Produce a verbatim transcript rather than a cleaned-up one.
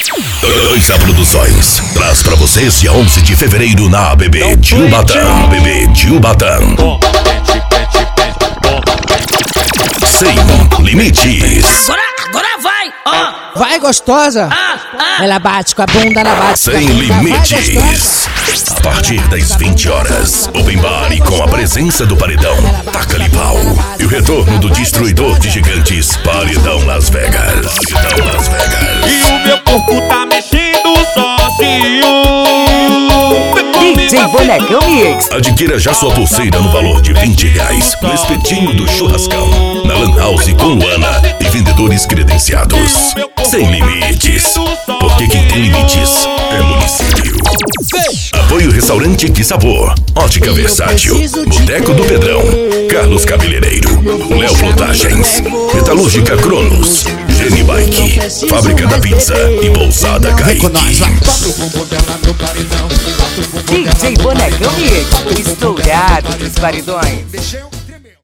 Dois A Produções traz pra vocês dia onze de fevereiro na A B B de Ubatã. A B B de Ubatã. Sem limites. Agora, agora vai, ó. Vai, gostosa. Ah, ah. Ela bate com a bunda, ela bate Sem com a bunda. limites. A partir das vinte horas, Open Bar e com a presença do Paredão, Taca-lhe Pau. E o retorno do destruidor de gigantes, Paredão Las Vegas. Paredão Las Vegas. E o meu corpo tá mexendo sozinho. D J Bonecão Mix. Adquira já sua pulseira no valor de vinte reais no espetinho do churrascão, na Lan House com Luana e vendedores credenciados. Sem limites, porque quem tem limites é município. Apoio Restaurante Que Sabor, Ótica Versátil, Boteco do Pedrão, Carlos Cabeleireiro, Léo Flotagens, Metalúrgica Cronos, Geni Bike, Fábrica da Pizza e Pousada Kaique. D J Bonecão Mix. Estourado dos paredões.